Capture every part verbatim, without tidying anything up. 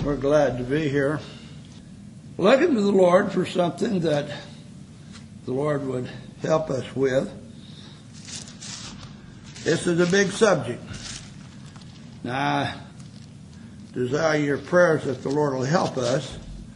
We're glad to be here. Looking to the Lord for something that the Lord would help us with. This is a big subject. Now, I desire your prayers that the Lord will help us.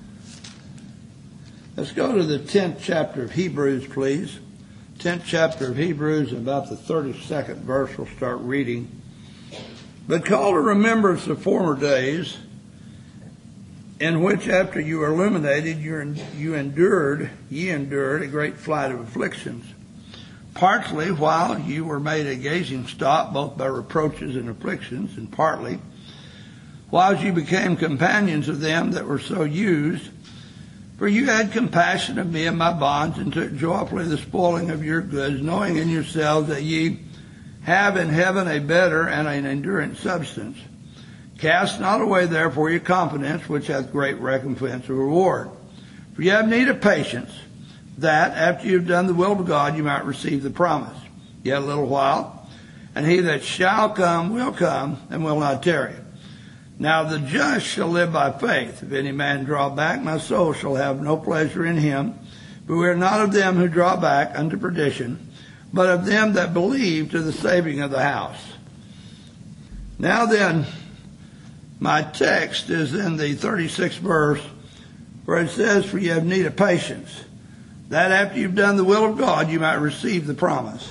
Let's go to the tenth chapter of Hebrews, please. tenth chapter of Hebrews, and about the thirty-second verse we'll start reading. But call to remembrance the former days, in which after you were illuminated, you, you endured, ye endured a great flight of afflictions, partly while you were made a gazing stock, both by reproaches and afflictions, and partly while you became companions of them that were so used. For you had compassion of me and my bonds, and took joyfully the spoiling of your goods, knowing in yourselves that ye have in heaven a better and an enduring substance. Cast not away therefore your confidence, which hath great recompense of reward. For you have need of patience, that after you have done the will of God, you might receive the promise. Yet a little while, and he that shall come will come, and will not tarry. Now the just shall live by faith. If any man draw back, my soul shall have no pleasure in him. But we are not of them who draw back unto perdition, but of them that believe to the saving of the house. Now then, my text is in the thirty-sixth verse, where it says, for you have need of patience, that after you've done the will of God, you might receive the promise.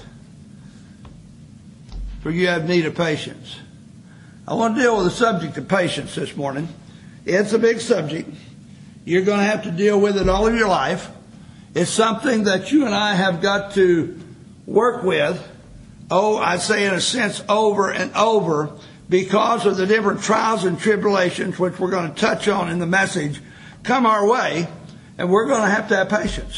For you have need of patience. I want to deal with the subject of patience this morning. It's a big subject. You're going to have to deal with it all of your life. It's something that you and I have got to work with, oh, I'd say in a sense, over and over, because of the different trials and tribulations, which we're going to touch on in the message, come our way, and we're going to have to have patience.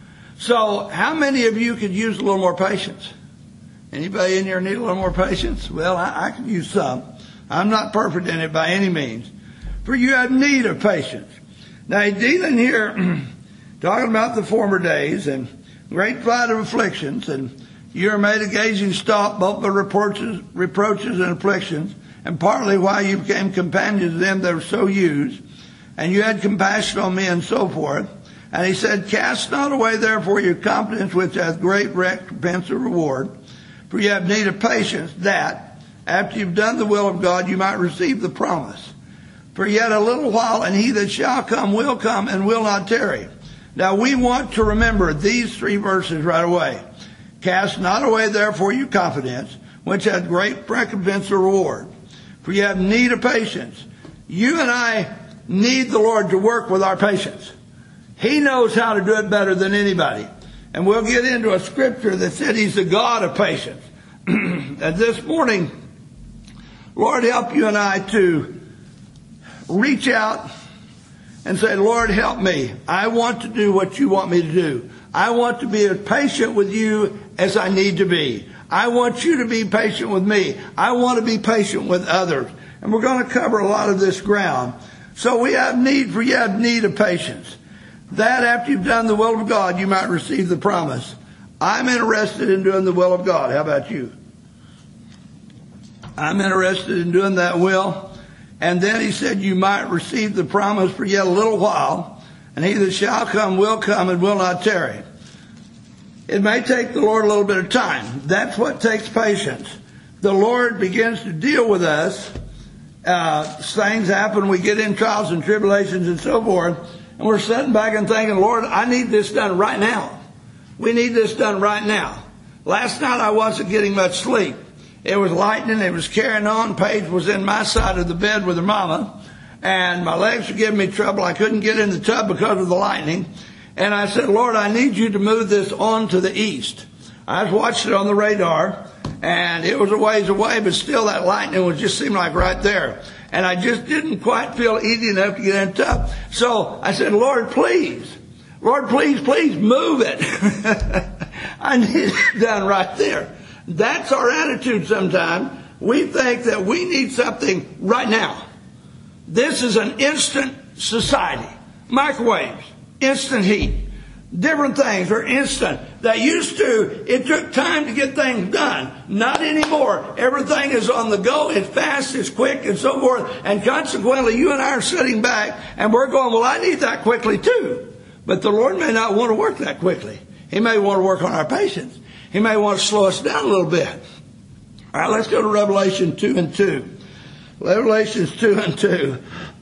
So, how many of you could use a little more patience? Anybody in here need a little more patience? Well, I, I could use some. I'm not perfect in it by any means. For you have need of patience. Now, he's dealing here, talking about the former days, and great flight of afflictions, and you are made a gazing stock, both by reproaches, reproaches and afflictions, and partly why you became companions of them that were so used, and you had compassion on me, and so forth. And he said, cast not away therefore your confidence, which hath great recompense of reward. For you have need of patience, that after you've done the will of God, you might receive the promise. For yet a little while, and he that shall come will come, and will not tarry. Now we want to remember these three verses right away. Cast not away therefore your confidence, which hath great recompense of reward. For you have need of patience. You and I need the Lord to work with our patience. He knows how to do it better than anybody. And we'll get into a scripture that said he's the God of patience. And this morning, Lord, help you and I to reach out and say, Lord, help me. I want to do what you want me to do. I want to be as patient with you as I need to be. I want you to be patient with me. I want to be patient with others. And we're going to cover a lot of this ground. So we have need for you have need of patience. That after you've done the will of God, you might receive the promise. I'm interested in doing the will of God. How about you? I'm interested in doing that will. And then he said, you might receive the promise for yet a little while. And he that shall come will come, and will not tarry. It may take the Lord a little bit of time. That's what takes patience. The Lord begins to deal with us. Uh, things happen. We get in trials and tribulations and so forth. And we're sitting back and thinking, Lord, I need this done right now. We need this done right now. Last night I wasn't getting much sleep. It was lightning. It was carrying on. Paige was in my side of the bed with her mama. And my legs were giving me trouble. I couldn't get in the tub because of the lightning. And I said, Lord, I need you to move this on to the east. I was watching it on the radar. And it was a ways away. But still that lightning was just seemed like right there. And I just didn't quite feel easy enough to get in the tub. So I said, Lord, please. Lord, please, please move it. I need it done right there. That's our attitude sometimes. We think that we need something right now. This is an instant society. Microwaves, instant heat. Different things are instant. That used to, it took time to get things done. Not anymore. Everything is on the go. It's fast, it's quick, and so forth. And consequently, you and I are sitting back, and we're going, well, I need that quickly too. But the Lord may not want to work that quickly. He may want to work on our patience. He may want to slow us down a little bit. All right, let's go to Revelation two and two. Revelations two and two.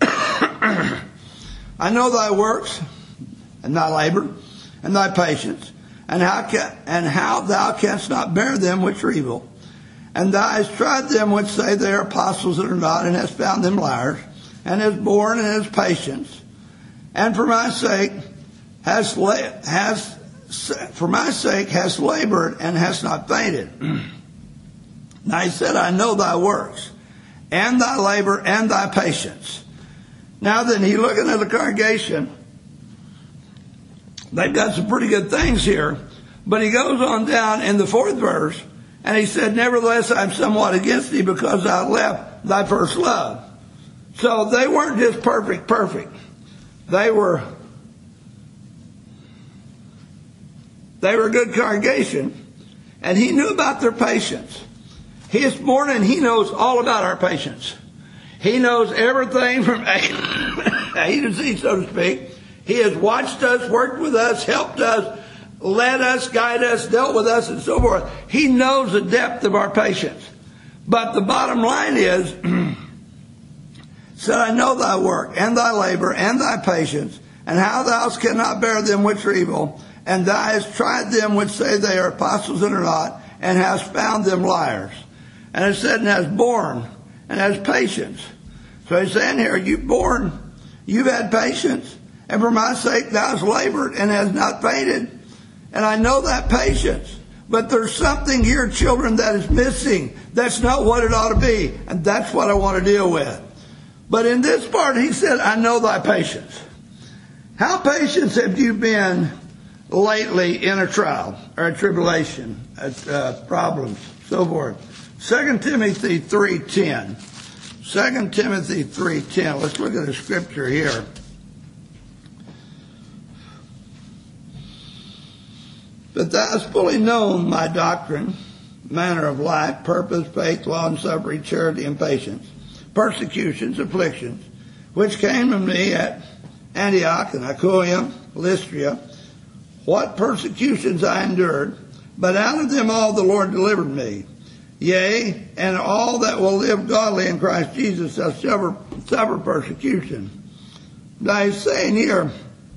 I know thy works, and thy labor, and thy patience, and how ca- and how thou canst not bear them which are evil. And thou hast tried them which say they are apostles and are not, and hast found them liars, and hast borne and hast patience, and for my sake hast la- hast for my sake hast labored and hast not fainted. Now he said, I know thy works, and thy labor, and thy patience. Now then, he looking at the congregation. They've got some pretty good things here. But he goes on down in the fourth verse, and he said, nevertheless, I'm somewhat against thee because thou left thy first love. So they weren't just perfect, perfect. They were, they were a good congregation, and he knew about their patience. This morning, he knows all about our patience. He knows everything from A to Z, so to speak. He has watched us, worked with us, helped us, led us, guided us, dealt with us, and so forth. He knows the depth of our patience. But the bottom line is, said, I know thy work, and thy labor, and thy patience, and how thou cannot bear them which are evil, and thou hast tried them which say they are apostles and are not, and hast found them liars. And it said, and hast borne, and has patience. So he's saying here, you've borne, you've had patience, and for my sake thou hast labored and hast not fainted. And I know that patience. But there's something here, children, that is missing. That's not what it ought to be. And that's what I want to deal with. But in this part, he said, I know thy patience. How patient have you been lately in a trial or a tribulation, uh, problems, so forth? Second Timothy three ten. Second Timothy three ten. Let's look at the scripture here. But thou hast fully known my doctrine, manner of life, purpose, faith, long-suffering, charity, and patience, persecutions, afflictions, which came to me at Antioch and Iconium, Lystra, what persecutions I endured, but out of them all the Lord delivered me. Yea, and all that will live godly in Christ Jesus shall suffer, suffer persecution. Now he's saying here,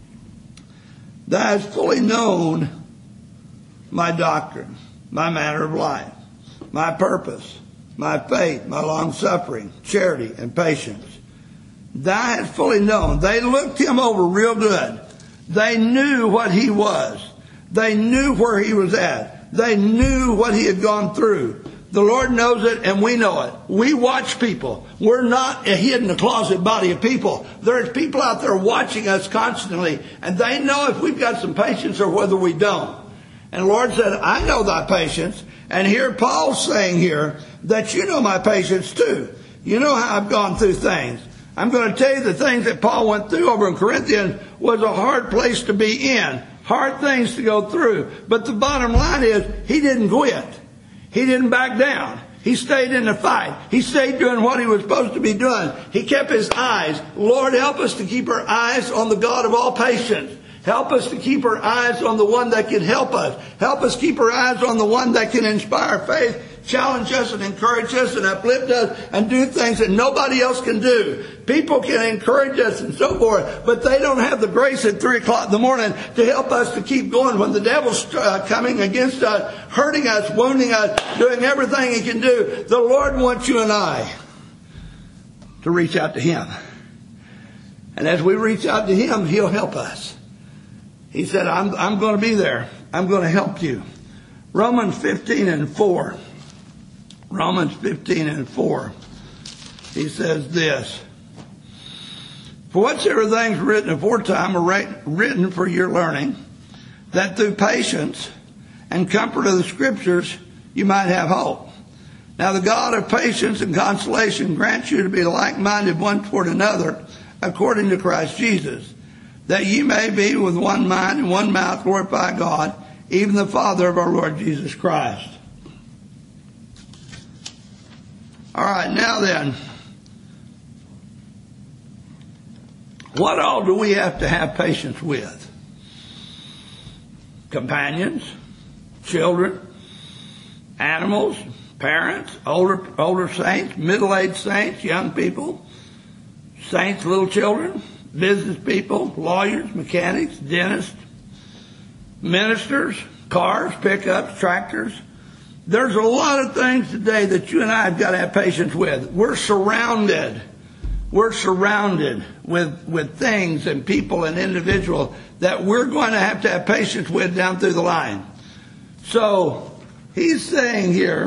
thou hast fully known my doctrine, my manner of life, my purpose, my faith, my long-suffering, charity, and patience. Thou hast fully known. They looked him over real good. They knew what he was. They knew where he was at. They knew what he had gone through. The Lord knows it, and we know it. We watch people. We're not a hidden closet body of people. There's people out there watching us constantly, and they know if we've got some patience or whether we don't. And the Lord said, I know thy patience. And here Paul's saying here that you know my patience too. You know how I've gone through things. I'm going to tell you the things that Paul went through over in Corinthians was a hard place to be in. Hard things to go through. But the bottom line is he didn't quit. He didn't back down. He stayed in the fight. He stayed doing what he was supposed to be doing. He kept his eyes. Lord, help us to keep our eyes on the God of all patience. Help us to keep our eyes on the one that can help us. Help us keep our eyes on the one that can inspire faith, challenge us and encourage us and uplift us and do things that nobody else can do. People can encourage us and so forth, but they don't have the grace at three o'clock in the morning to help us to keep going when the devil's uh, coming against us, hurting us, wounding us, doing everything he can do. The Lord wants you and I to reach out to him. And as we reach out to him, he'll help us. He said, I'm, I'm going to be there. I'm going to help you. Romans fifteen and four. Romans fifteen and four. He says this. For whatsoever things written aforetime are written for your learning, that through patience and comfort of the Scriptures you might have hope. Now the God of patience and consolation grants you to be like-minded one toward another, according to Christ Jesus, that ye may be with one mind and one mouth glorify God, even the Father of our Lord Jesus Christ. All right, now then, what all do we have to have patience with? Companions, children, animals, parents, older older saints, middle-aged saints, young people, saints, little children, business people, lawyers, mechanics, dentists, ministers, cars, pickups, tractors. There's a lot of things today that you and I have got to have patience with. We're surrounded. We're surrounded with, with things and people and individuals that we're going to have to have patience with down through the line. So he's saying here,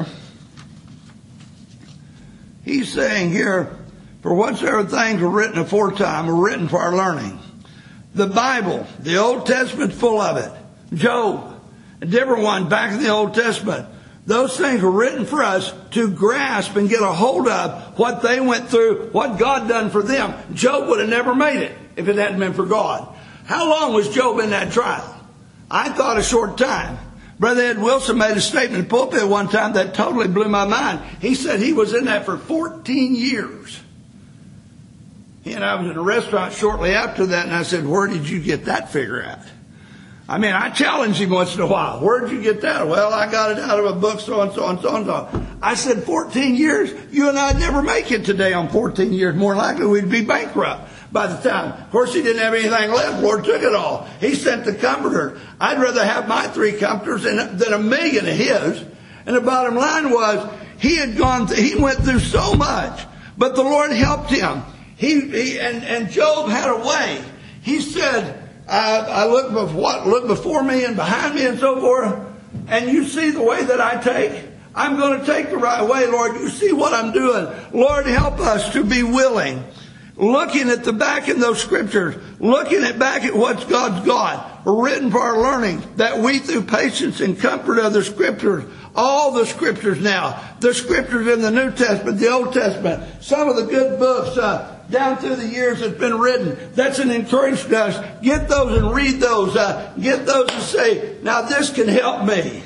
he's saying here, for whatsoever things were written aforetime were written for our learning. The Bible, the Old Testament, full of it. Job, a different one back in the Old Testament. Those things were written for us to grasp and get a hold of what they went through, what God done for them. Job would have never made it if it hadn't been for God. How long was Job in that trial? I thought a short time. Brother Ed Wilson made a statement in the pulpit one time that totally blew my mind. He said he was in that for fourteen years. He and I was in a restaurant shortly after that, and I said, where did you get that figure at? I mean, I challenge him once in a while. Where did you get that? Well, I got it out of a book, so and so and so and so. I said, fourteen years? You and I'd never make it today on fourteen years. More likely we'd be bankrupt by the time. Of course, he didn't have anything left. Lord took it all. He sent the comforter. I'd rather have my three comforters than, than a million of his. And the bottom line was, he had gone, th- he went through so much, but the Lord helped him. He, he and, and Job had a way. He said, I, I look before, what, look before me and behind me and so forth, and you see the way that I take. I'm going to take the right way, Lord. You see what I'm doing. Lord, help us to be willing. Looking at the back in those scriptures, looking at back at what God's got, written for our learning, that we through patience and comfort of the scriptures, all the scriptures now, the scriptures in the New Testament, the Old Testament, some of the good books, uh, down through the years that's been written. That's an encouragement to us. Get those and read those. Uh, get those and say, now this can help me.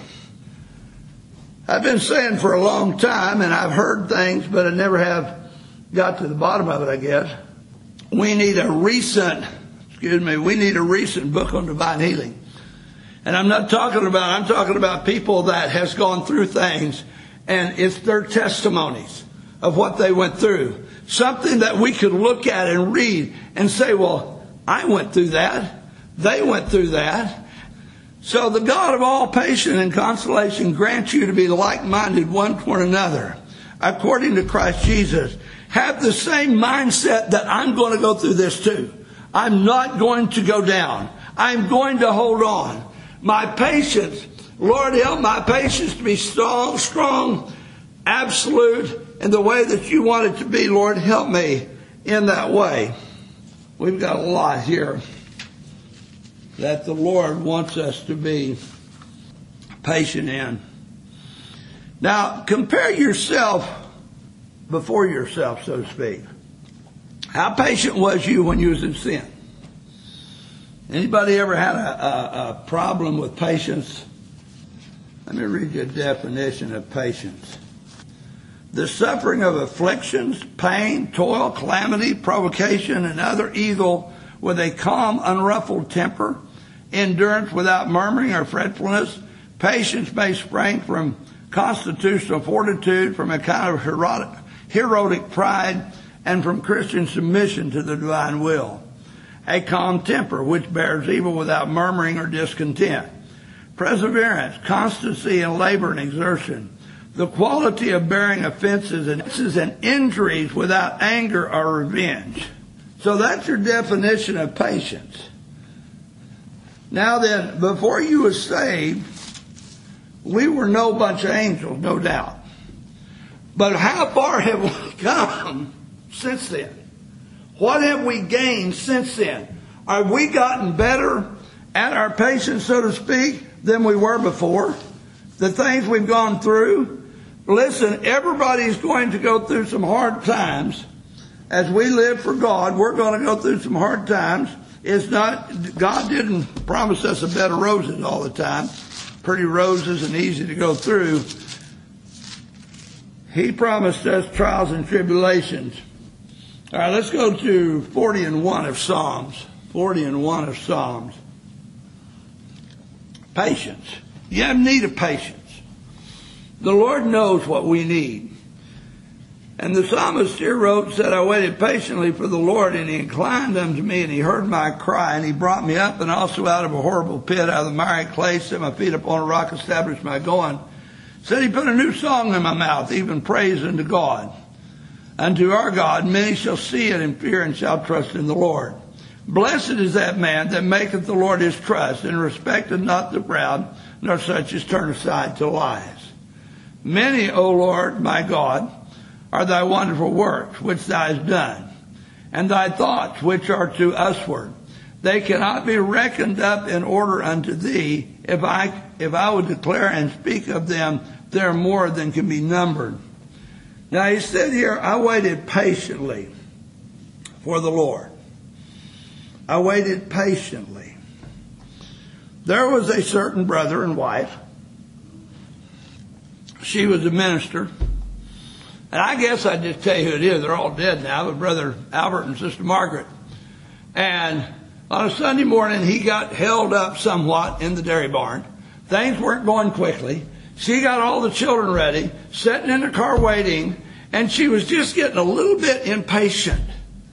I've been saying for a long time, and I've heard things, but I never have got to the bottom of it, I guess. We need a recent, excuse me, we need a recent book on divine healing. And I'm not talking about, I'm talking about people that has gone through things, and it's their testimonies of what they went through. Something that we could look at and read and say, well, I went through that. They went through that. So the God of all patience and consolation grants you to be like-minded one to one another, according to Christ Jesus. Have the same mindset that I'm going to go through this too. I'm not going to go down. I'm going to hold on. My patience, Lord, help my patience to be strong, strong, absolute, in the way that you want it to be. Lord, help me in that way. We've got a lot here that the Lord wants us to be patient in. Now, compare yourself before yourself, so to speak. How patient was you when you was in sin? Anybody ever had a, a, a problem with patience? Let me read you a definition of patience. The suffering of afflictions, pain, toil, calamity, provocation, and other evil with a calm, unruffled temper, endurance without murmuring or fretfulness. Patience may spring from constitutional fortitude, from a kind of heroic, heroic pride, and from Christian submission to the divine will. A calm temper which bears evil without murmuring or discontent. Perseverance, constancy in labor and exertion. The quality of bearing offenses and injuries without anger or revenge. So that's your definition of patience. Now then, before you were saved, we were no bunch of angels, no doubt. But how far have we come since then? What have we gained since then? Have we gotten better at our patience, so to speak, than we were before? The things we've gone through? Listen, everybody's going to go through some hard times. As we live for God, we're going to go through some hard times. It's not, God didn't promise us a bed of roses all the time, pretty roses and easy to go through. He promised us trials and tribulations. All right, let's go to forty and one of Psalms. forty and one of Psalms. Patience. You have need of patience. The Lord knows what we need. And the psalmist here wrote, said, I waited patiently for the Lord, and he inclined unto me, and he heard my cry, and he brought me up, and also out of a horrible pit, out of the miry clay, set my feet upon a rock, established my going. Said he put a new song in my mouth, even praise unto God. Unto our God many shall see it and fear, and shall trust in the Lord. Blessed is that man that maketh the Lord his trust, and respecteth not the proud, nor such as turn aside to lies. Many, O Lord, my God, are thy wonderful works which thou hast done, and thy thoughts which are to usward. They cannot be reckoned up in order unto thee. If I if I would declare and speak of them, they're more than can be numbered. Now he said here, I waited patiently for the Lord. I waited patiently. There was a certain brother and wife. She was a minister. And I guess I'd just tell you who it is. They're all dead now, but Brother Albert and Sister Margaret. And on a Sunday morning, he got held up somewhat in the dairy barn. Things weren't going quickly. She got all the children ready, sitting in the car waiting, and she was just getting a little bit impatient.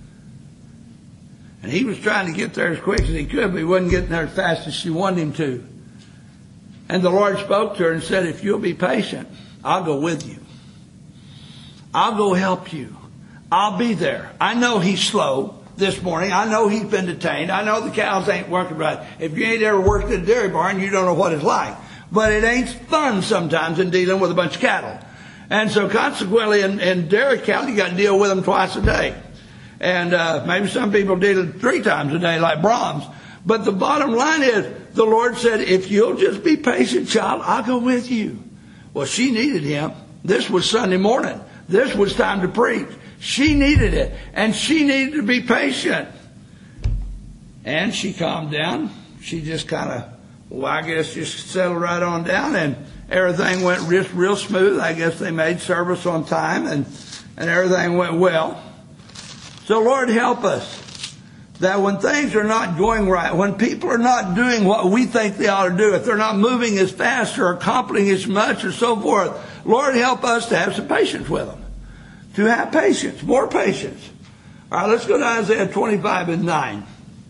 And he was trying to get there as quick as he could, but he wasn't getting there as fast as she wanted him to. And the Lord spoke to her and said, if you'll be patient, I'll go with you. I'll go help you. I'll be there. I know he's slow this morning. I know he's been detained. I know the cows ain't working right. If you ain't ever worked in a dairy barn, you don't know what it's like. But it ain't fun sometimes in dealing with a bunch of cattle. And so consequently, in, in dairy cattle, you got to deal with them twice a day. And uh, maybe some people deal three times a day like Brahms. But the bottom line is, the Lord said, if you'll just be patient, child, I'll go with you. Well, she needed him. This was Sunday morning. This was time to preach. She needed it. And she needed to be patient. And she calmed down. She just kind of, well, I guess just settled right on down. And everything went just real smooth. I guess they made service on time. And, and everything went well. So Lord, help us. That when things are not going right, when people are not doing what we think they ought to do, if they're not moving as fast or accomplishing as much or so forth, Lord, help us to have some patience with them. To have patience, more patience. All right, let's go to Isaiah twenty-five and nine.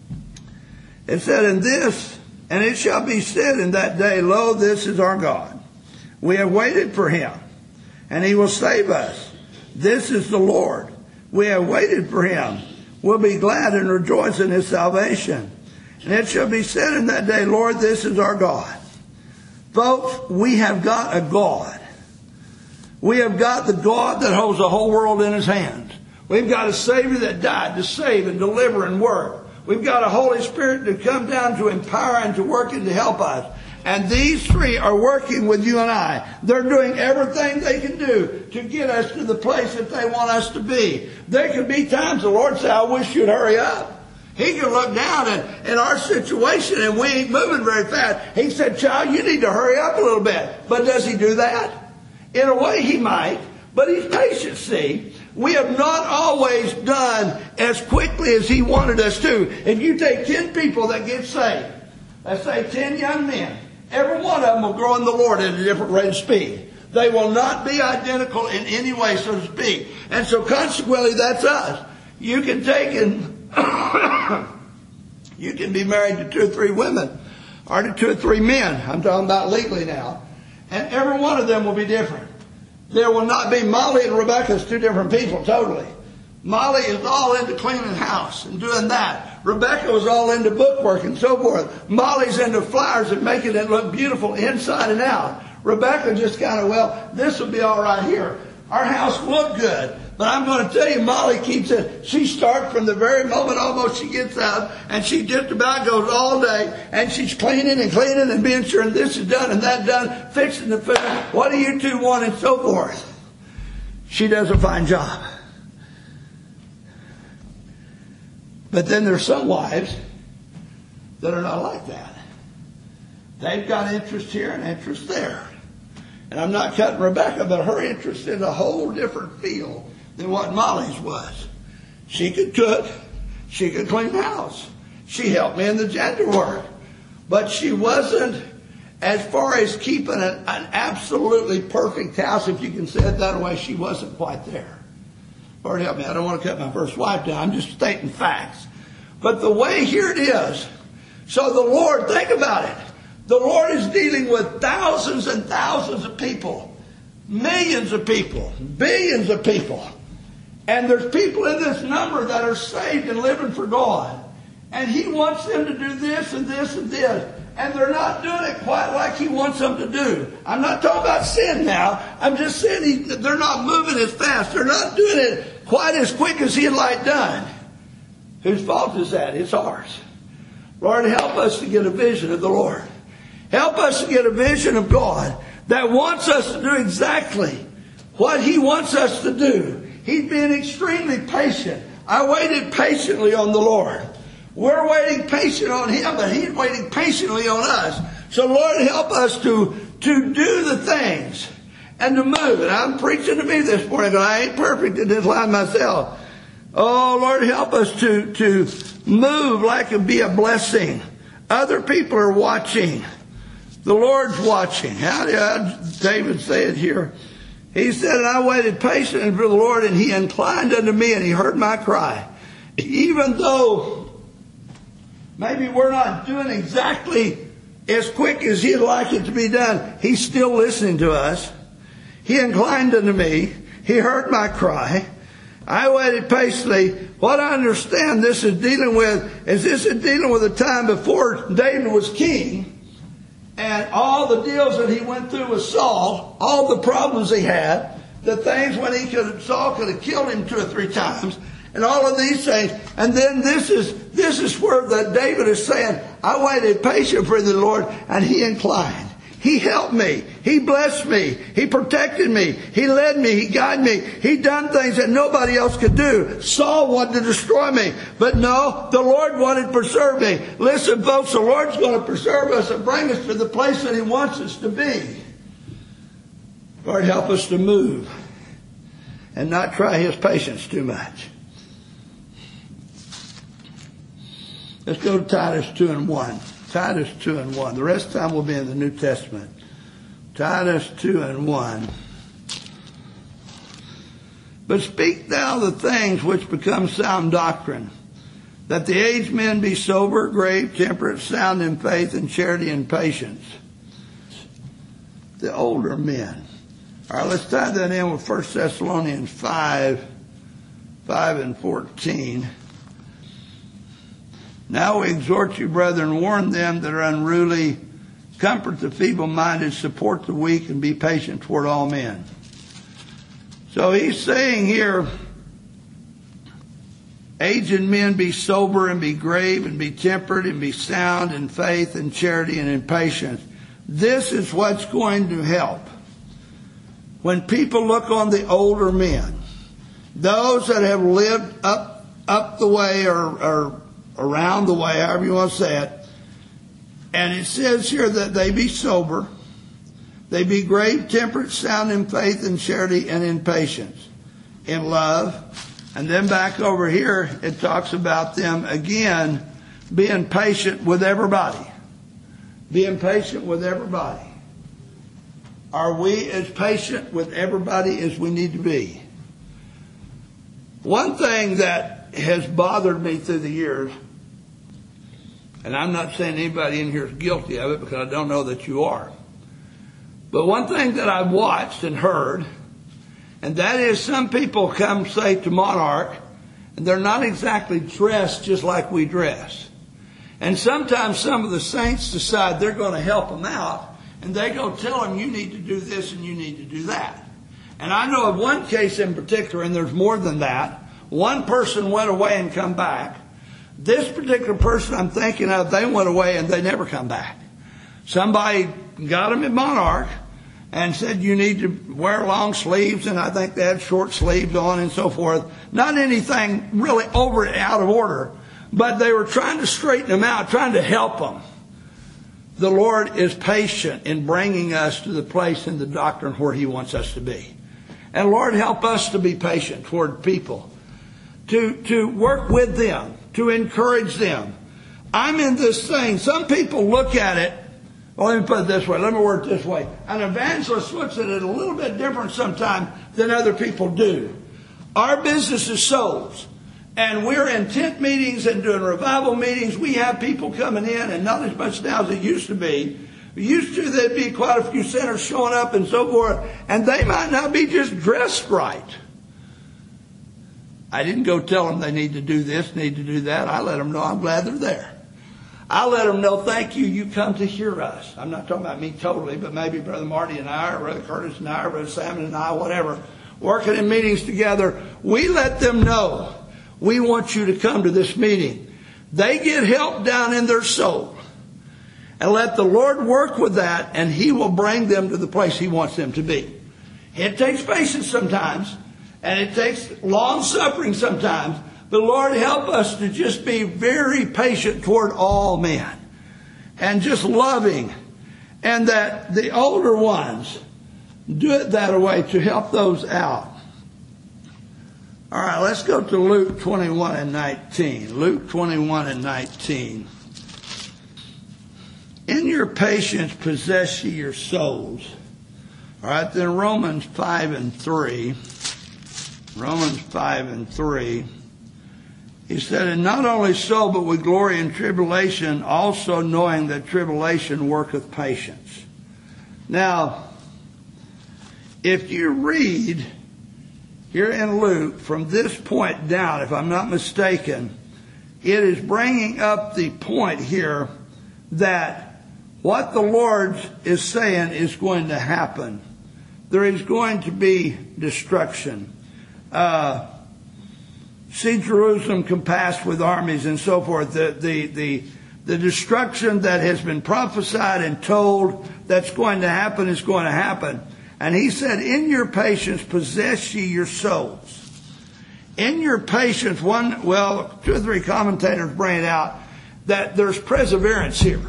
It said, in this, and it shall be said in that day, lo, this is our God. We have waited for him, and he will save us. This is the Lord. We have waited for him. We'll be glad and rejoice in his salvation. And it shall be said in that day, Lord, this is our God. Folks, we have got a God. We have got the God that holds the whole world in his hands. We've got a Savior that died to save and deliver and work. We've got a Holy Spirit to come down to empower and to work and to help us. And these three are working with you and I. They're doing everything they can do to get us to the place that they want us to be. There can be times the Lord said, I wish you'd hurry up. He can look down at, at our situation and we ain't moving very fast. He said, child, you need to hurry up a little bit. But does he do that? In a way, he might. But he's patient, see. We have not always done as quickly as he wanted us to. If you take ten people that get saved, let's say ten young men, every one of them will grow in the Lord at a different rate of speed. They will not be identical in any way, so to speak. And so consequently, that's us. You can take and you can be married to two or three women or to two or three men. I'm talking about legally now. And every one of them will be different. There will not be Molly and Rebecca as two different people, totally. Molly is all into cleaning house and doing that. Rebecca was all into bookwork and so forth. Molly's into flowers and making it look beautiful inside and out. Rebecca just kind of, well, this will be all right here. Our house will look good. But I'm going to tell you, Molly keeps it. She starts from the very moment almost she gets out, and she just about goes all day, and she's cleaning and cleaning and being sure this is done and that done, fixing the food. What do you two want and so forth? She does a fine job. But then there's some wives, that are not like that. They've got interest here and interest there. And I'm not cutting Rebecca, but her interest is a whole different field than what Molly's was. She could cook. She could clean the house. She helped me in the gender work. But she wasn't, as far as keeping an, an absolutely perfect house, if you can say it that way, she wasn't quite there. Lord help me, I don't want to cut my first wife down. I'm just stating facts. But the way here it is. So the Lord, think about it. The Lord is dealing with thousands and thousands of people. Millions of people. Billions of people. And there's people in this number that are saved and living for God. And He wants them to do this and this and this. And they're not doing it quite like He wants them to do. I'm not talking about sin now. I'm just saying he, they're not moving as fast. They're not doing it quite as quick as He'd like done. Whose fault is that? It's ours. Lord, help us to get a vision of the Lord. Help us to get a vision of God that wants us to do exactly what He wants us to do. He's being extremely patient. I waited patiently on the Lord. We're waiting patient on Him, but He's waiting patiently on us. So Lord, help us to, to do the things and to move. And I'm preaching to me this morning, but I ain't perfect in this line myself. Oh, Lord, help us to, to move like it be a blessing. Other people are watching. The Lord's watching. How did David say it here? He said, and I waited patiently for the Lord, and He inclined unto me, and He heard my cry. Even though maybe we're not doing exactly as quick as He'd like it to be done, He's still listening to us. He inclined unto me. He heard my cry. I waited patiently. What I understand this is dealing with is this is dealing with a time before David was king. And all the deals that he went through with Saul, all the problems he had, the things when he could, Saul could have killed him two or three times, and all of these things. And then this is this is where that David is saying, I waited patient for the Lord, and He inclined. He helped me. He blessed me. He protected me. He led me. He guided me. He done things that nobody else could do. Saul wanted to destroy me. But no, the Lord wanted to preserve me. Listen, folks, the Lord's going to preserve us and bring us to the place that He wants us to be. Lord, help us to move and not try His patience too much. Let's go to Titus two and one. Titus two and one. The rest of the time will be in the New Testament. Titus two and one. But speak thou the things which become sound doctrine, that the aged men be sober, grave, temperate, sound in faith and charity and patience. The older men. All right, let's tie that in with First Thessalonians five, five and fourteen. Now we exhort you, brethren, warn them that are unruly, comfort the feeble-minded, support the weak, and be patient toward all men. So he's saying here, aged men be sober and be grave and be temperate and be sound in faith and charity and in patience. This is what's going to help. When people look on the older men, those that have lived up, up the way or, or around the way, however you want to say it. And it says here that they be sober, they be grave, temperate, sound in faith and charity and in patience, in love. And then back over here, it talks about them again being patient with everybody. Being patient with everybody. Are we as patient with everybody as we need to be? One thing that has bothered me through the years, and I'm not saying anybody in here is guilty of it because I don't know that you are. But one thing that I've watched and heard, and that is some people come, say, to Monarch, and they're not exactly dressed just like we dress. And sometimes some of the saints decide they're going to help them out, and they go tell them, you need to do this and you need to do that. And I know of one case in particular, and there's more than that. One person went away and come back. This particular person I'm thinking of, they went away and they never come back. Somebody got them at Monarch and said you need to wear long sleeves, and I think they had short sleeves on and so forth. Not anything really over out of order. but they were trying to straighten them out, trying to help them. The Lord is patient in bringing us to the place in the doctrine where He wants us to be. And Lord, help us to be patient toward people, to, to work with them, to encourage them. I'm in this thing. Some people look at it, well, let me put it this way, let me word it this way. An evangelist looks at it a little bit different sometimes than other people do. Our business is souls. And we're in tent meetings and doing revival meetings. We have people coming in, and not as much now as it used to be. Used to, there'd be quite a few sinners showing up and so forth, and they might not be just dressed right. I didn't go tell them they need to do this, need to do that. I let them know I'm glad they're there. I let them know, thank you, you come to hear us. I'm not talking about me totally, but maybe Brother Marty and I, or Brother Curtis and I, or Brother Salmon and I, whatever, working in meetings together. We let them know, we want you to come to this meeting. They get help down in their soul. And let the Lord work with that, and He will bring them to the place He wants them to be. It takes patience sometimes, and it takes long suffering sometimes. But Lord, help us to just be very patient toward all men, and just loving, and that the older ones do it that way to help those out. All right, let's go to Luke twenty-one and nineteen. Luke twenty-one and nineteen. In your patience possess ye your souls. All right, then Romans five and three. Romans five and three. He said, and not only so, but we glory in tribulation, also knowing that tribulation worketh patience. Now, if you read here in Luke, from this point down, if I'm not mistaken, it is bringing up the point here that what the Lord is saying is going to happen. There is going to be destruction. Uh, see Jerusalem compassed with armies and so forth. The, the, the, the destruction that has been prophesied and told that's going to happen is going to happen. And He said, in your patience possess ye your souls. In your patience, one, well, two or three commentators bring it out that there's perseverance here.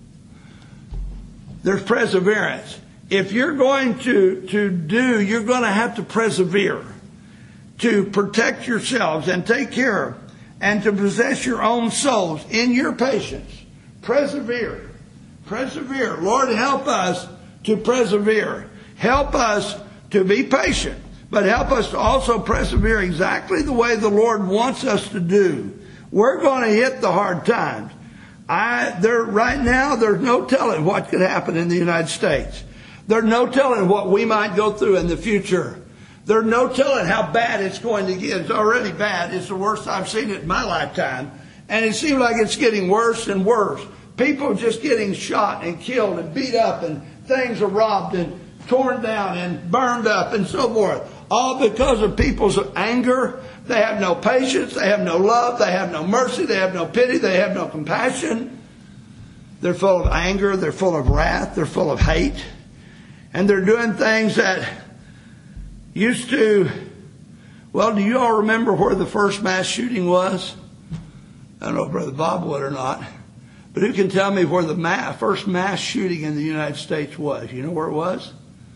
There's perseverance. If you're going to, to do, you're going to have to persevere to protect yourselves and take care and to possess your own souls in your patience. Persevere. Persevere. Lord, help us to persevere. Help us to be patient, but help us to also persevere exactly the way the Lord wants us to do. We're going to hit the hard times. I, there, right now, there's no telling what could happen in the United States. There's no telling what we might go through in the future. There's no telling how bad it's going to get. It's already bad. It's the worst I've seen it in my lifetime. And it seems like it's getting worse and worse. People just getting shot and killed and beat up, and things are robbed and torn down and burned up and so forth. All because of people's anger. They have no patience. They have no love. They have no mercy. They have no pity. They have no compassion. They're full of anger. They're full of wrath. They're full of hate. And they're doing things that used to... Well, do you all remember where the first mass shooting was? I don't know if Brother Bob would or not. But who can tell me where the mass, first mass shooting in the United States was? You know where it was?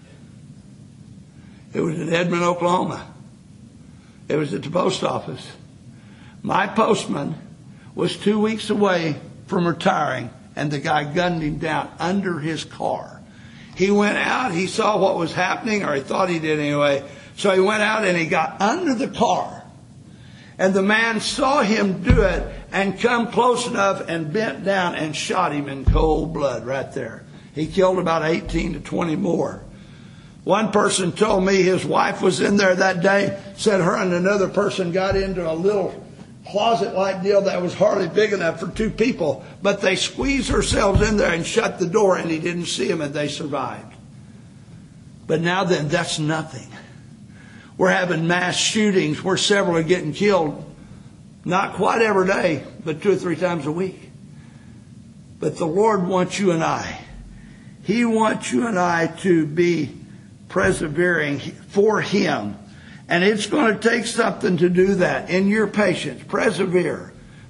It was in Edmond, Oklahoma. It was at the post office. My postman was two weeks away from retiring, and the guy gunned him down under his car. He went out, he saw what was happening, or he thought he did anyway. So he went out and he got under the car. And the man saw him do it and come close enough and bent down and shot him in cold blood right there. He killed about eighteen to twenty more. One person told me his wife was in there that day, said her and another person got into a little closet-like deal that was hardly big enough for two people, but they squeezed themselves in there and shut the door, and he didn't see them, and they survived. But now then, that's nothing. We're having mass shootings where several are getting killed, not quite every day, but two or three times a week. But the Lord wants you and I. He wants you and I to be persevering for Him. And it's going to take something to do that. In your patience, persevere.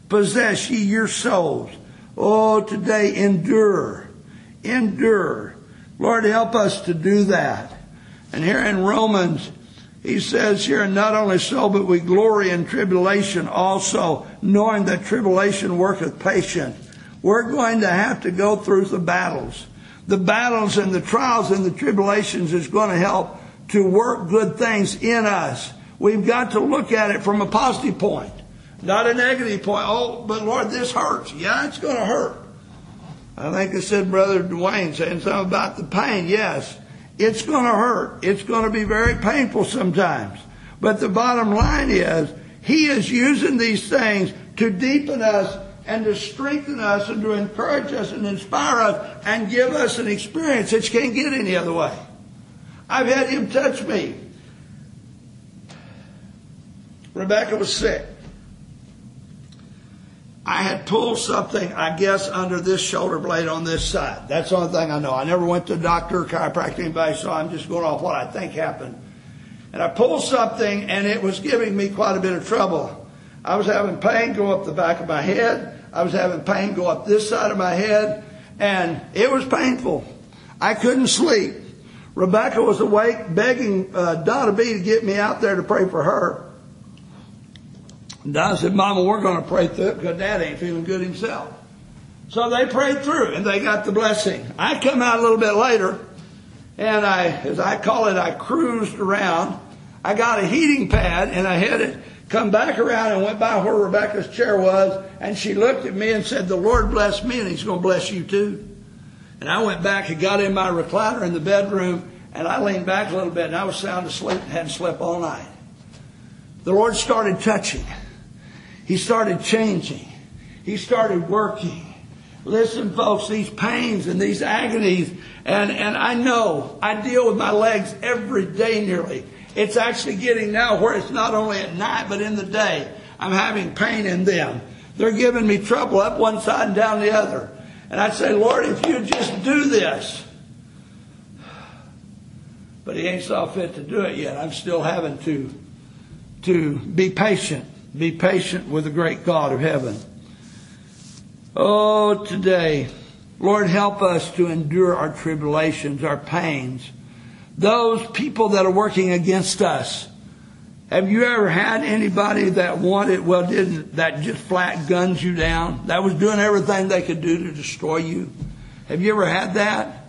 possess ye your souls. Oh, today endure. Endure. Lord, help us to do that. And here in Romans, he says here, not only so, but we glory in tribulation also, knowing that tribulation worketh patience. We're going to have to go through the battles. The battles and the trials and the tribulations is going to help to work good things in us. We've got to look at it from a positive point, not a negative point. Oh, but Lord, this hurts. Yeah, it's going to hurt. I think I said Brother Dwayne saying something about the pain. Yes, it's going to hurt. It's going to be very painful sometimes. But the bottom line is, He is using these things to deepen us and to strengthen us and to encourage us and inspire us and give us an experience that you can't get any other way. I've had Him touch me. Rebecca was sick. I had pulled something, I guess, under this shoulder blade on this side. That's the only thing I know. I never went to a doctor, chiropractor, anybody, so I'm just going off what I think happened. And I pulled something, and it was giving me quite a bit of trouble. I was having pain go up the back of my head. I was having pain go up this side of my head, and it was painful. I couldn't sleep. Rebecca was awake, begging uh, Donna B to get me out there to pray for her. Donna said, Mama, we're going to pray through it because Dad ain't feeling good himself. So they prayed through, and they got the blessing. I come out a little bit later, and I, as I call it, I cruised around. I got a heating pad, and I had it come back around and went by where Rebecca's chair was, and she looked at me and said, the Lord blessed me, and He's going to bless you too. And I went back and got in my recliner in the bedroom, and I leaned back a little bit, and I was sound asleep and hadn't slept all night. The Lord started touching. He started changing. He started working. Listen, folks, these pains and these agonies, and, and I know I deal with my legs every day nearly. It's actually getting now where it's not only at night, but in the day. I'm having pain in them. They're giving me trouble up one side and down the other. And I'd say, Lord, if you just do this. But He ain't saw fit to do it yet. I'm still having to, to be patient. Be patient with the great God of heaven. Oh, today, Lord, help us to endure our tribulations, our pains. Those people that are working against us. Have you ever had anybody that wanted, well, didn't, that just flat guns you down? That was doing everything they could do to destroy you? Have you ever had that?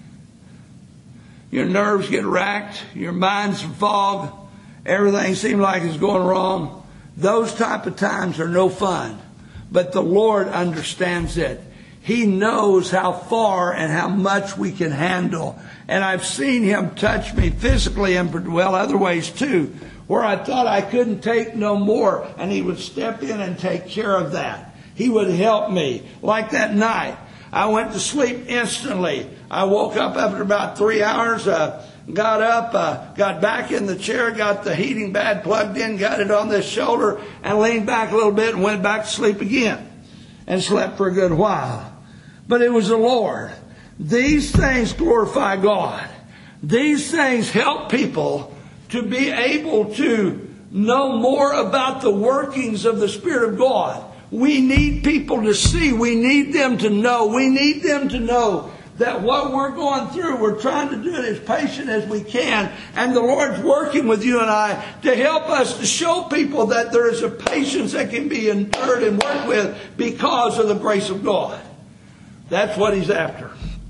Your nerves get racked. Your mind's in fog. Everything seems like it's going wrong. Those type of times are no fun. But the Lord understands it. He knows how far and how much we can handle. And I've seen Him touch me physically and, well, other ways too, where I thought I couldn't take no more. And He would step in and take care of that. He would help me. Like that night, I went to sleep instantly. I woke up after about three hours, uh, got up, uh, got back in the chair, got the heating pad plugged in, got it on this shoulder, and leaned back a little bit and went back to sleep again. And slept for a good while. But it was the Lord. These things glorify God. These things help people to be able to know more about the workings of the Spirit of God. We need people to see. We need them to know. We need them to know that what we're going through, we're trying to do it as patient as we can. And the Lord's working with you and I to help us to show people that there is a patience that can be endured and worked with because of the grace of God. That's what He's after.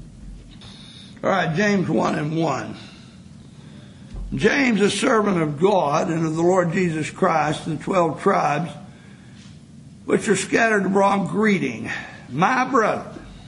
All right, James one and one. James, a servant of God and of the Lord Jesus Christ and the twelve tribes, which are scattered abroad, greeting. My brother,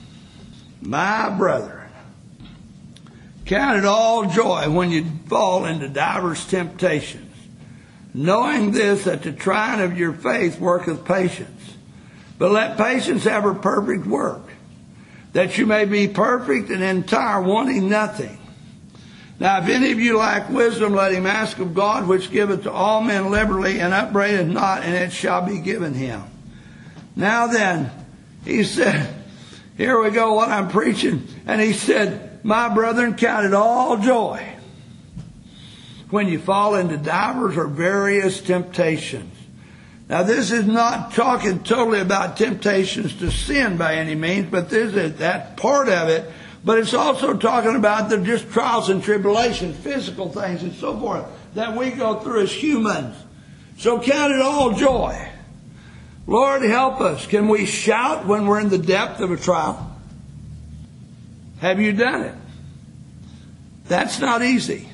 my brethren, count it all joy when you fall into divers temptations, knowing this, that the trying of your faith worketh patience. But let patience have her perfect work, that you may be perfect and entire, wanting nothing. Now, if any of you lack wisdom, let him ask of God, which giveth to all men liberally, and upbraideth not, and it shall be given him. Now then, he said, here we go, what I'm preaching. And he said, my brethren, count it all joy when you fall into divers or various temptations, Now, this is not talking totally about temptations to sin by any means, but this is that part of it. But it's also talking about the just trials and tribulations, physical things and so forth that we go through as humans. So count it all joy. Lord, help us. Can we shout when we're in the depth of a trial? Have you done it? That's not easy.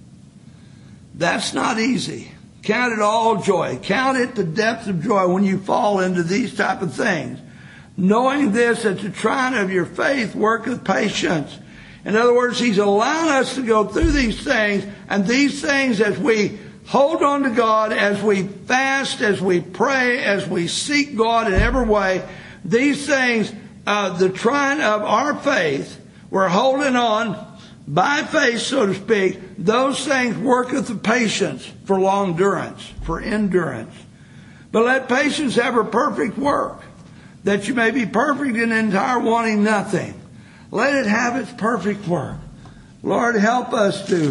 That's not easy. Count it all joy. Count it the depth of joy when you fall into these type of things. Knowing this, that the trying of your faith worketh patience. In other words, He's allowing us to go through these things, and these things as we hold on to God, as we fast, as we pray, as we seek God in every way, these things, uh, the trying of our faith, we're holding on by faith, so to speak. Those things worketh the patience for long durance, for endurance. But let patience have her perfect work, that you may be perfect and entire, wanting nothing. Let it have its perfect work. Lord, help us to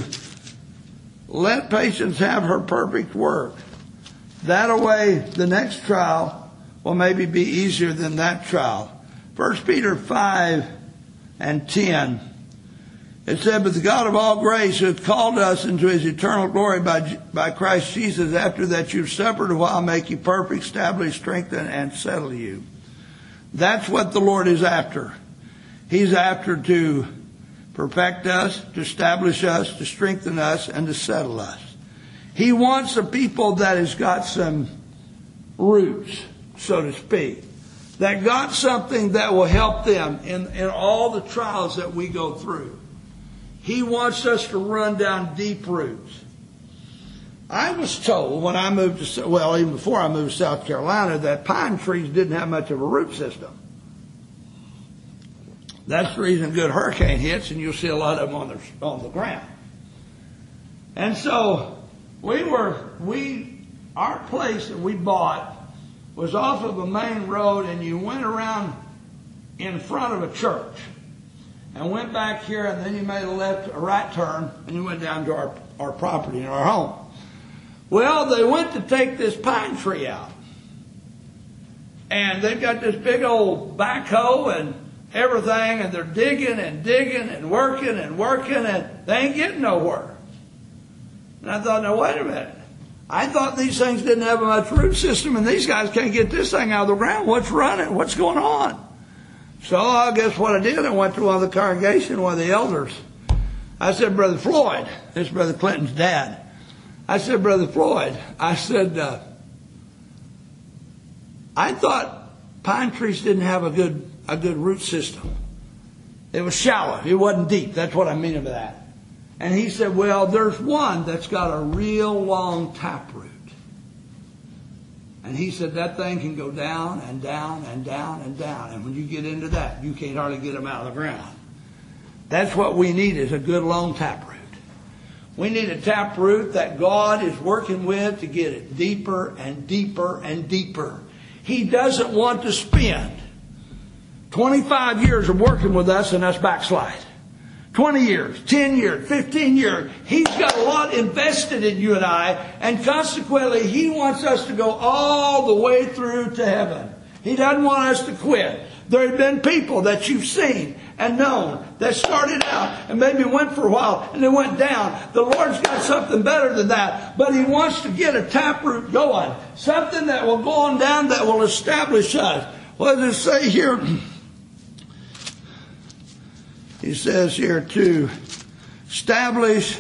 let patience have her perfect work. That way, the next trial will maybe be easier than that trial. First Peter five and ten. It said, but the God of all grace who hath called us into His eternal glory by, by Christ Jesus, after that you've suffered a while, make you perfect, establish, strengthen, and settle you. That's what the Lord is after. He's after to perfect us, to establish us, to strengthen us, and to settle us. He wants a people that has got some roots, so to speak, that got something that will help them in, in all the trials that we go through. He wants us to run down deep roots. I was told when I moved to, well, even before I moved to South Carolina, that pine trees didn't have much of a root system. That's the reason a good hurricane hits and you'll see a lot of them on the, on the ground. And so we were, we, our place that we bought was off of a main road, and you went around in front of a church and went back here, and then you made a left, a right turn, and you went down to our, our property and our home. Well, they went to take this pine tree out. And they've got this big old backhoe and everything, and they're digging and digging and working and working, and they ain't getting nowhere. And I thought, now wait a minute. I thought these things didn't have much root system, and these guys can't get this thing out of the ground. What's running? What's going on? So I guess what I did, I went to one of the congregation, one of the elders. I said, Brother Floyd, this is Brother Clinton's dad. I said, Brother Floyd, I said, uh, I thought pine trees didn't have a good a good root system. It was shallow. It wasn't deep. That's what I mean by that. And he said, well, there's one that's got a real long taproot. And he said that thing can go down and down and down and down. And when you get into that, you can't hardly get them out of the ground. That's what we need, is a good long taproot. We need a taproot that God is working with to get it deeper and deeper and deeper. He doesn't want to spend twenty-five years of working with us and us backslide. twenty years, ten years, fifteen years. He's got a lot invested in you and I, and consequently He wants us to go all the way through to heaven. He doesn't want us to quit. There have been people that you've seen and known that started out and maybe went for a while and they went down. The Lord's got something better than that, but He wants to get a taproot going. Something that will go on down, that will establish us. What does it say here? He says here to establish,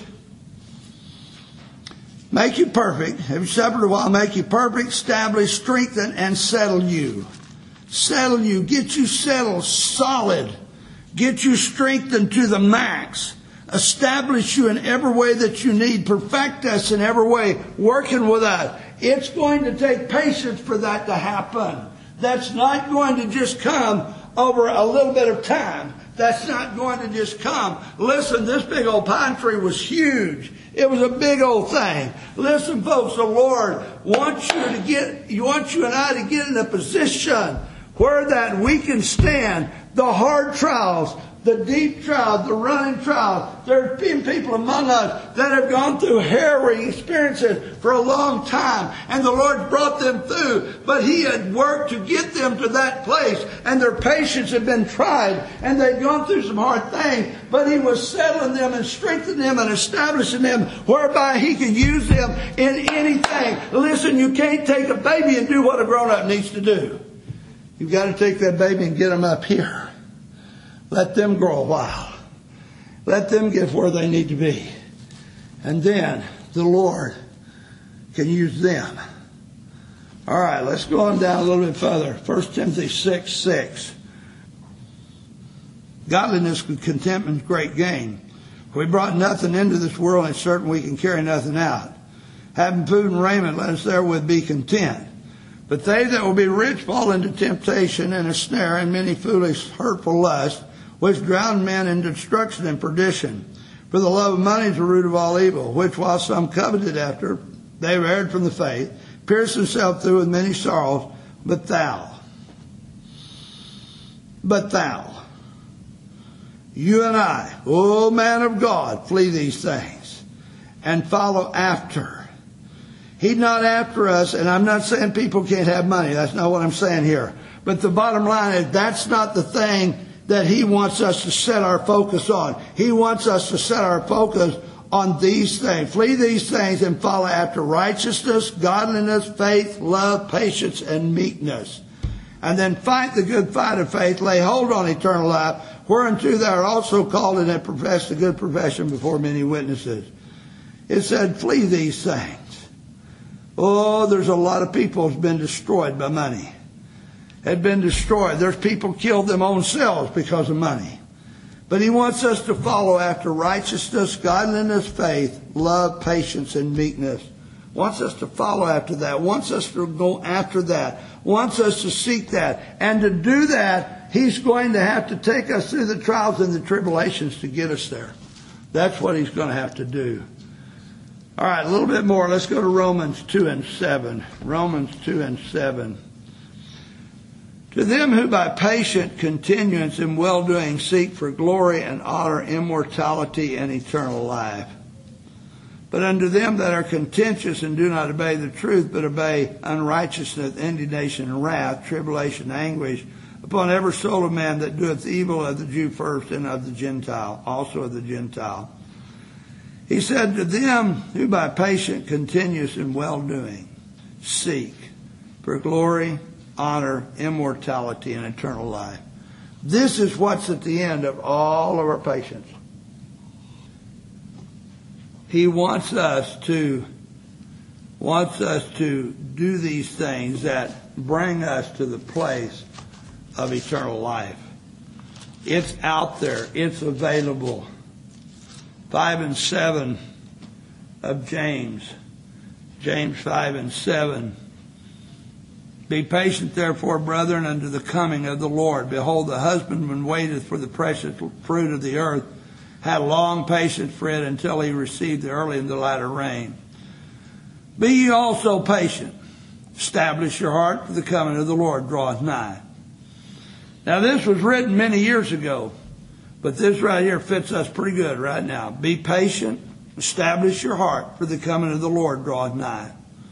make you perfect. Have you suffered a while? Make you perfect, establish, strengthen, and settle you. Settle you. Get you settled solid. Get you strengthened to the max. Establish you in every way that you need. Perfect us in every way. Working with us. It's going to take patience for that to happen. That's not going to just come over a little bit of time. That's not going to just come. Listen, this big old pine tree was huge. It was a big old thing. Listen, folks, the Lord wants you to get, He wants you and I to get in a position where that we can stand the hard trials, the deep trials, the running trials. There have been people among us that have gone through harrowing experiences for a long time, and the Lord brought them through, but He had worked to get them to that place, and their patience had been tried, and they'd gone through some hard things, but He was settling them and strengthening them and establishing them whereby He could use them in anything. Listen, you can't take a baby and do what a grown-up needs to do. You've got to take that baby and get them up here. Let them grow a while. Let them get where they need to be. And then the Lord can use them. All right, let's go on down a little bit further. First Timothy six six. Godliness with contentment is great gain. For we brought nothing into this world, and it's certain we can carry nothing out. Having food and raiment, let us therewith be content. But they that will be rich fall into temptation and a snare and many foolish, hurtful lusts, which drown men in destruction and perdition. For the love of money is the root of all evil, which while some coveted after, they have erred from the faith, pierced themselves through with many sorrows. But thou, but thou, you and I, O man of God, flee these things and follow after. He's not after us, and I'm not saying people can't have money. That's not what I'm saying here. But the bottom line is that's not the thing that He wants us to set our focus on. He wants us to set our focus on these things. Flee these things and follow after righteousness, godliness, faith, love, patience, and meekness. And then fight the good fight of faith, lay hold on eternal life, whereunto thou art also called and have professed a good profession before many witnesses. It said, flee these things. Oh, there's a lot of people who's been destroyed by money. Had been destroyed. There's people killed them own selves because of money. But He wants us to follow after righteousness, godliness, faith, love, patience, and meekness. Wants us to follow after that. Wants us to go after that. Wants us to seek that. And to do that, He's going to have to take us through the trials and the tribulations to get us there. That's what He's going to have to do. All right, a little bit more. Let's go to Romans two and seven. Romans two and seven. To them who by patient continuance in well-doing seek for glory and honor, immortality, and eternal life. But unto them that are contentious and do not obey the truth, but obey unrighteousness, indignation, and wrath, tribulation, anguish, upon every soul of man that doeth evil, of the Jew first, and of the Gentile, also of the Gentile. He said, to them who by patient continuance in well-doing seek for glory, honor, immortality, and eternal life. This is what's at the end of all of our patience. He wants us to wants us to do these things that bring us to the place of eternal life. It's out there. It's available. Five and seven of James. James five and seven. Be patient, therefore, brethren, unto the coming of the Lord. Behold, the husbandman waiteth for the precious fruit of the earth, had long patience for it until he received the early and the latter rain. Be ye also patient. Establish your heart, for the coming of the Lord draweth nigh. Now, this was written many years ago, but this right here fits us pretty good right now. Be patient. Establish your heart, for the coming of the Lord draweth nigh.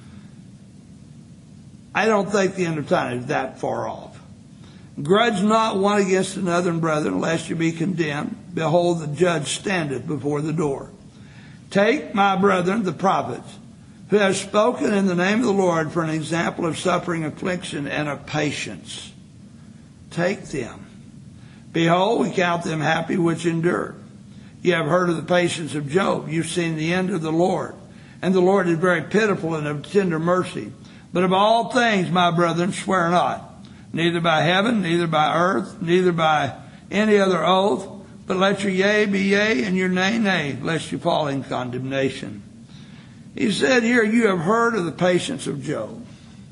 I don't think the end of time is that far off. Grudge not one against another, brethren, lest you be condemned. Behold, the judge standeth before the door. Take, my brethren, the prophets, who have spoken in the name of the Lord, for an example of suffering, affliction, and of patience. Take them. Behold, we count them happy which endure. You have heard of the patience of Job. You've seen the end of the Lord. And the Lord is very pitiful and of tender mercy. But of all things, my brethren, swear not, neither by heaven, neither by earth, neither by any other oath, but let your yea be yea and your nay, nay, lest you fall in condemnation. He said here, you have heard of the patience of Job.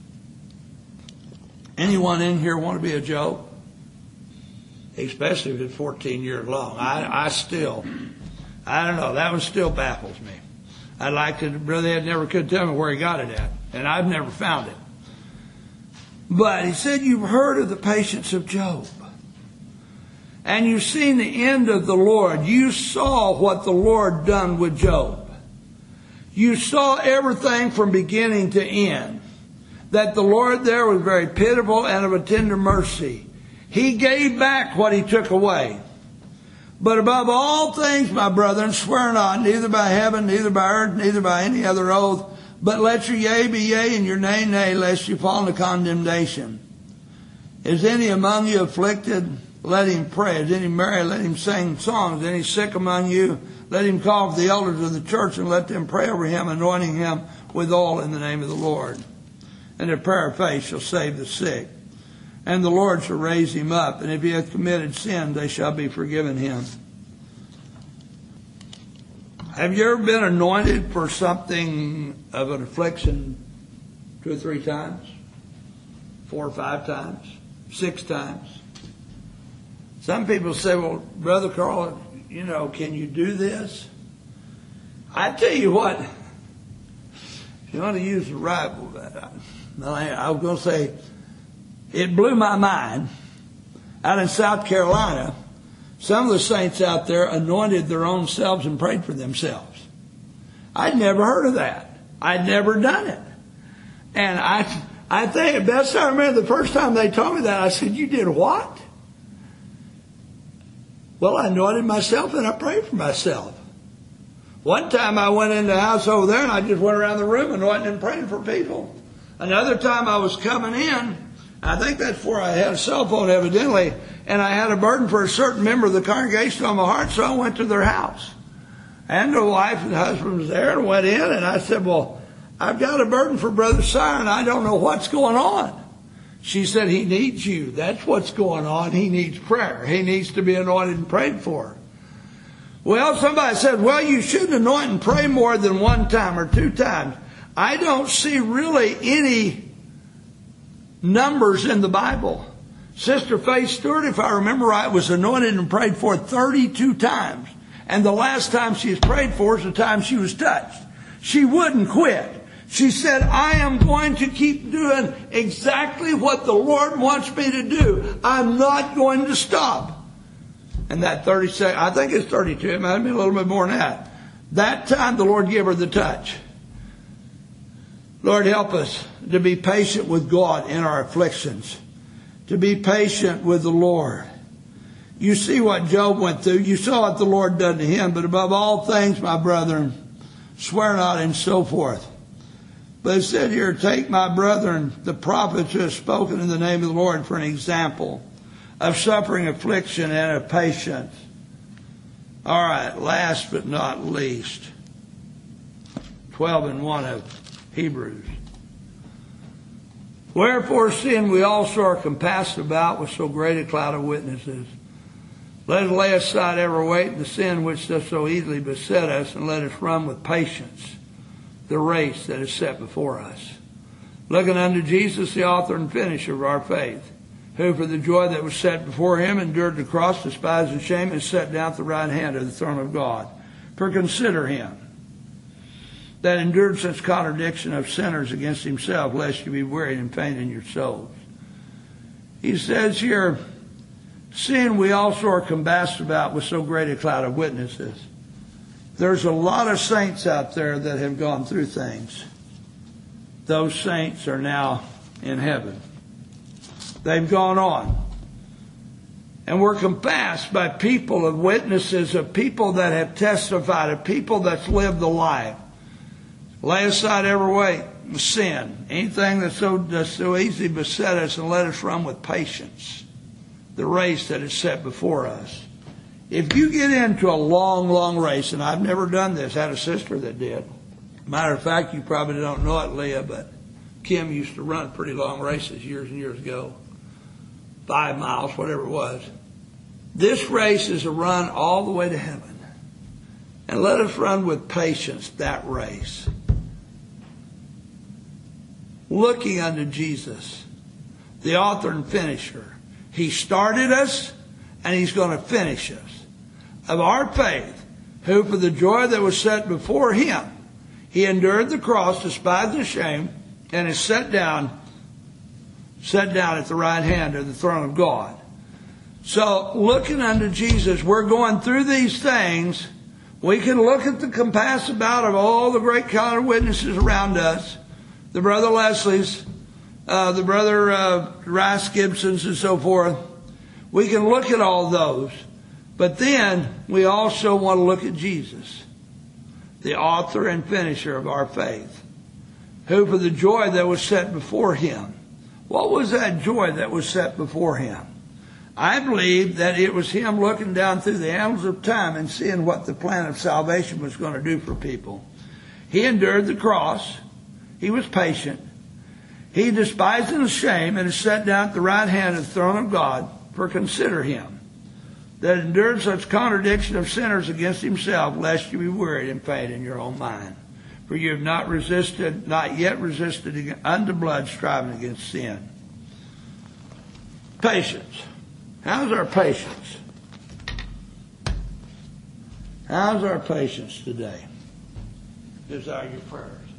Anyone in here want to be a Job? Especially if it's fourteen years long. I, I still, I don't know, that one still baffles me. I'd like to, Brother Ed never could tell me where he got it at, and I've never found it. But he said, you've heard of the patience of Job. And you've seen the end of the Lord. You saw what the Lord done with Job. You saw everything from beginning to end. That the Lord there was very pitiful and of a tender mercy. He gave back what he took away. But above all things, my brethren, swear not, neither by heaven, neither by earth, neither by any other oath, but let your yea be yea and your nay nay, lest you fall into condemnation. Is any among you afflicted? Let him pray. Is any merry? Let him sing songs. Is any sick among you? Let him call for the elders of the church and let them pray over him, anointing him with oil in the name of the Lord. And the prayer of faith shall save the sick. And the Lord shall raise him up. And if he hath committed sin, they shall be forgiven him. Have you ever been anointed for something of an affliction two or three times? Four or five times? Six times? Some people say, well, Brother Carl, you know, can you do this? I tell you what, if you want to use the right, I was going to say, it blew my mind. Out in South Carolina, some of the saints out there anointed their own selves and prayed for themselves. I'd never heard of that. I'd never done it. And I, I think, best I remember the first time they told me that, I said, you did what? Well, I anointed myself and I prayed for myself. One time I went in the house over there and I just went around the room anointing and praying for people. Another time I was coming in, I think that's before I had a cell phone evidently, and I had a burden for a certain member of the congregation on my heart, so I went to their house. And the wife and husband was there and went in, and I said, well, I've got a burden for Brother Sire and I don't know what's going on. She said, he needs you. That's what's going on. He needs prayer. He needs to be anointed and prayed for. Well, somebody said, well, you should anoint and pray more than one time or two times. I don't see really any numbers in the Bible. Sister Faith Stewart, if I remember right, was anointed and prayed for thirty-two times. And the last time she was prayed for is the time she was touched. She wouldn't quit. She said, I am going to keep doing exactly what the Lord wants me to do. I'm not going to stop. And that thirty-second, I think it's thirty-two, it might have been a little bit more than that. That time the Lord gave her the touch. Lord, help us to be patient with God in our afflictions. To be patient with the Lord. You see what Job went through. You saw what the Lord done to him. But above all things, my brethren, swear not, and so forth. But it said here, take my brethren, the prophets who have spoken in the name of the Lord, for an example of suffering, affliction, and of patience. All right, last but not least, twelve and one of Hebrews. Wherefore, seeing we also are compassed about with so great a cloud of witnesses, let us lay aside every weight and the sin which does so easily beset us, and let us run with patience the race that is set before us, looking unto Jesus, the author and finisher of our faith, who for the joy that was set before him endured the cross, despised the shame, and sat down at the right hand of the throne of God. For consider him that endured such contradiction of sinners against himself, lest you be wearied and faint in your souls. He says here, seeing we also are compassed about with so great a cloud of witnesses. There's a lot of saints out there that have gone through things. Those saints are now in heaven. They've gone on. And we're compassed by people of witnesses, of people that have testified, of people that's lived the life. Lay aside every weight and sin, anything that's so, that's so easily beset us, and let us run with patience the race that is set before us. If you get into a long, long race, and I've never done this, I had a sister that did. Matter of fact, you probably don't know it, Leah, but Kim used to run pretty long races years and years ago. Five miles, whatever it was. This race is a run all the way to heaven. And let us run with patience that race. Looking unto Jesus, the author and finisher. He started us, and he's going to finish us. Of our faith, who for the joy that was set before him, he endured the cross, despised the shame, and is set down sat down at the right hand of the throne of God. So looking unto Jesus, we're going through these things. We can look at the compass about of all the great cloud of witnesses around us, the Brother Leslie's, uh, the Brother uh, Rice Gibson's and so forth. We can look at all those. But then we also want to look at Jesus, the author and finisher of our faith, who for the joy that was set before him. What was that joy that was set before him? I believe that it was him looking down through the annals of time and seeing what the plan of salvation was going to do for people. He endured the cross. He was patient. He despised the shame and is set down at the right hand of the throne of God. For consider him that endured such contradiction of sinners against himself, lest you be wearied and faint in your own mind. For you have not resisted, not yet resisted unto blood, striving against sin. Patience. How's our patience? How's our patience today? Desire your prayers.